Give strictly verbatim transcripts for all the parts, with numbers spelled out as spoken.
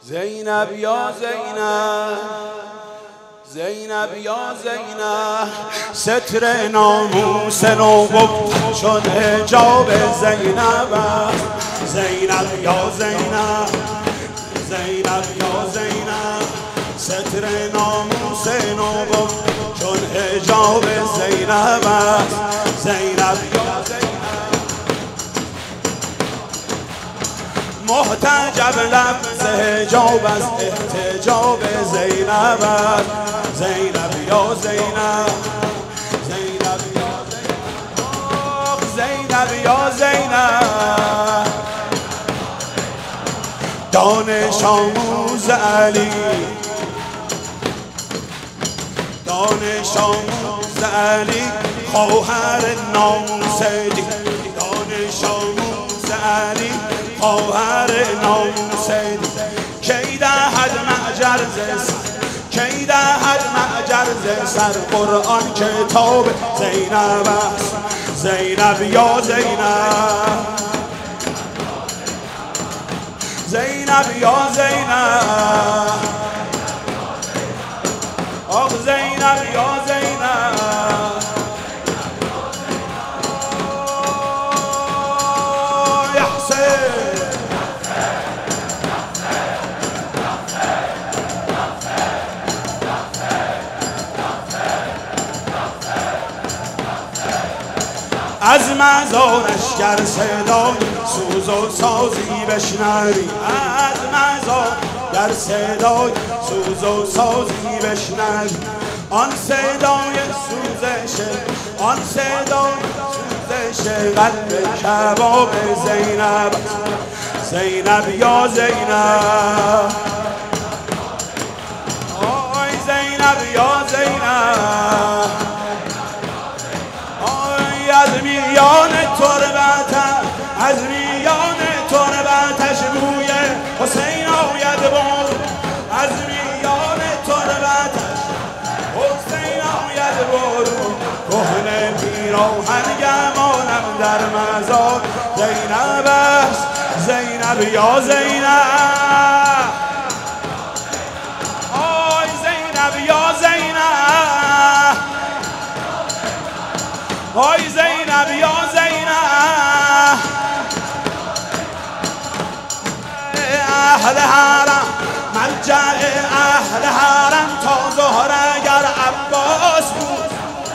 زینب یا زینب، زینب یا زینب، ستر ناموس نوبت شد حجاب زینب. زینب یا زینب، زینب یا زینب، ستر ناموس نوبت شد حجاب زینب. زینب یا زینب، محتجب لفظ حجاب از احتجاب زینب. زینب یا زینب، زینب یا زینب، زینب یا زینب، دانش آموز علی، دانش آموز علی، خواهر ناموس دی، دانش آموز علی، خواهر ناموس دی. کی دهد معجر ز سر، کی دهد معجر ز سر، قرآن کتاب زینب است. زینب یا زینب، زینب یا زینب، آخ زینب یا زینب. از مزارش گر صدای سوز و سازی بشنوی، از مزار گر صدای سوز و سازی بشنوی، آن صدای سوزش، آن صدای سوزش قلب کباب زینب. زینب یا زینب، آی زینب یا زینب، از میان تربت، از میان تربتش بوی حسین آید برون، از میان تربتش حسین آید برون. کهنه پیراهن گمانم در مزار زینب است. زینب یا زینب، آی زینب یا زینب، آی زینب یا زینب، اهل حرم ملجأ اهل حرم تا ظهر اگر عباس بود.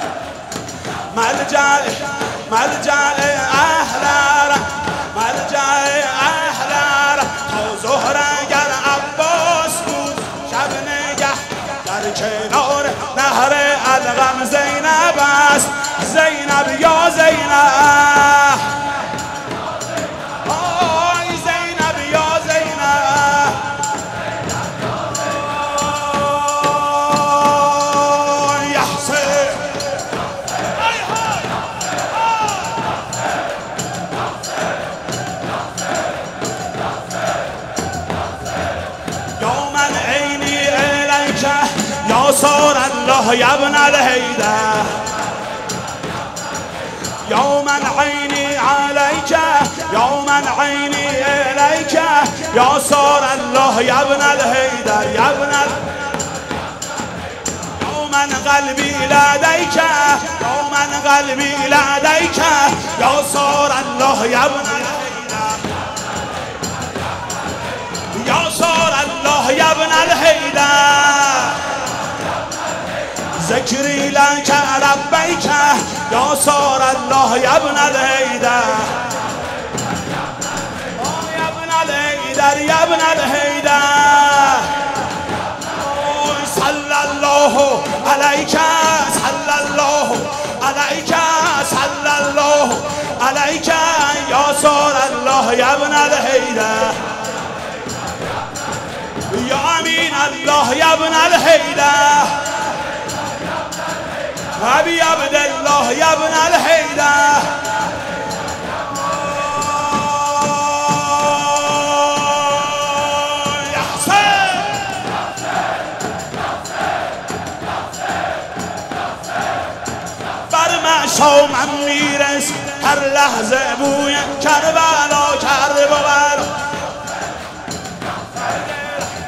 ملجأ ملجأ اهل حرم، ملجأ اهل حرم تا ظهر اگر عباس بود. شب نگه در کنار نهر الغم زینب است. زینب یا زینب، آی زینب یا زینب، آی حسین، یا من عینی الیک یا صار الله یا ابن الحیدر، یا من عینی علیک، یا من عینی الیک یا صار الله یا ابن الحیدر، یا ابن یا من قلبی لدیک، یا من قلبی لدیک یا صار الله یا ابن الحیدر، یا صار الله یا ابن الحیدر. ذکری لک ربیک یا صار الله یا ابن الحیدر، یا ابن الحیدر، یا ابن الحیدر. صلی الله علیک، صلی الله علیک، صلی الله علیک یا صار الله یا ابن الحیدر، یا امین الله یا ابن الحیدر، ابی عبدالله یا ابن الحیدر. یا حسین، بر مشامم میرس هر لحظه بوی کربلا، کربلا